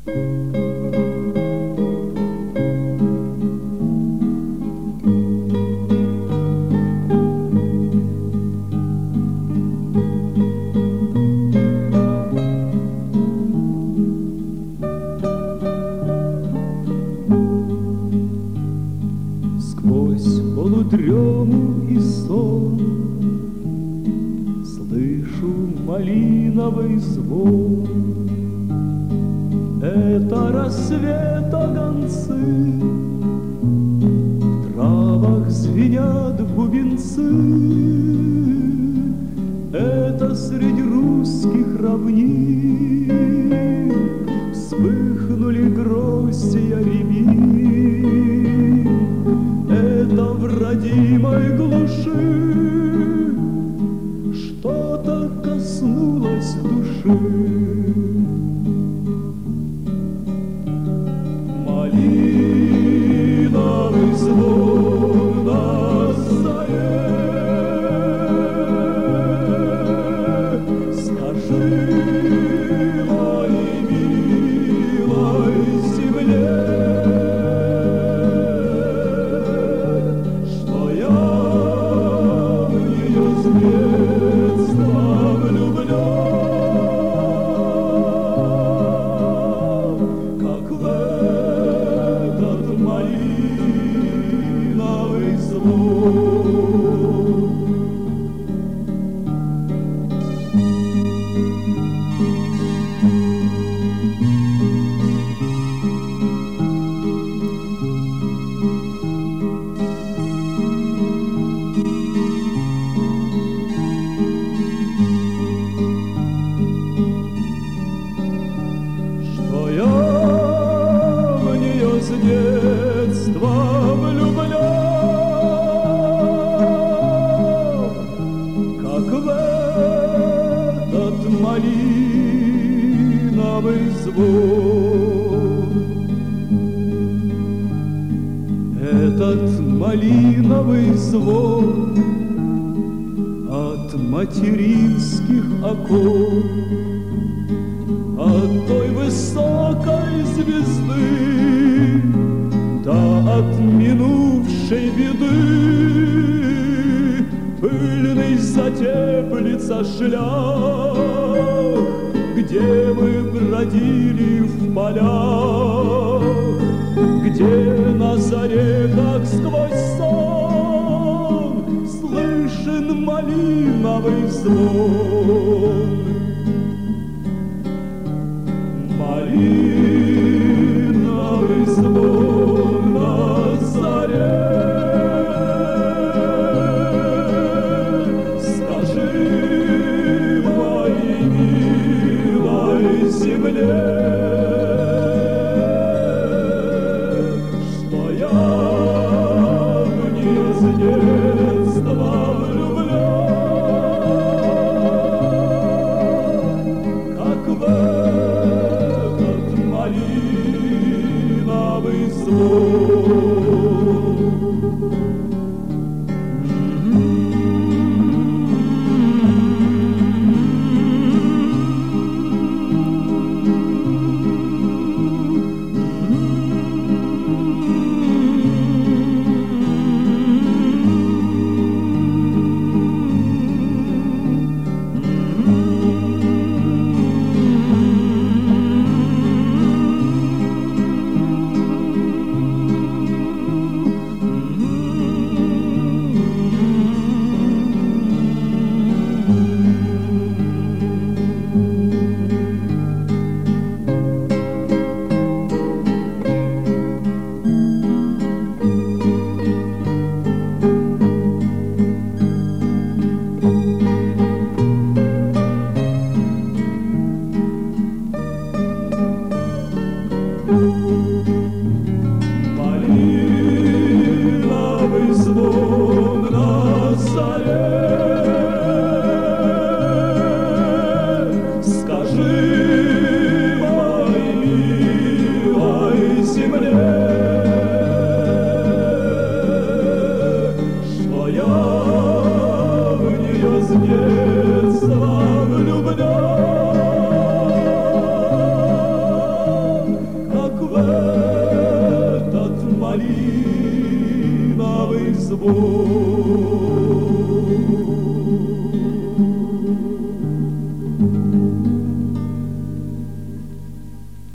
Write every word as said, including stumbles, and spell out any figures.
Сквозь полудрему и сон слышу малиновый звон. Это рассвета гонцы, в травах звенят бубенцы. Это среди русских равнин вспыхнули гроздья рябин. Это в родимой глуши что-то коснулось души. Малиновый звон на заре. Скажи моей милой земле, что я в нее с детства влюблен, как в этот малиновый звон. Что я в нее с детства влюблен, как в этот малиновый звон. Этот малиновый звон от материнских окон, от той высокой звезды, да от минувшей беды. Пыльный затеплится шлях, где мы бродили в полях, где на заре, как сквозь сон, слышен малиновый звон. Малиновый звон на заре. Скажи моей милой земле, что я в нее с детства влюблен, как в этот малиновый звон. Малиновый звон на заре. Скажи моей милой земле, что я в нее с детства влюблен, малиновый звон.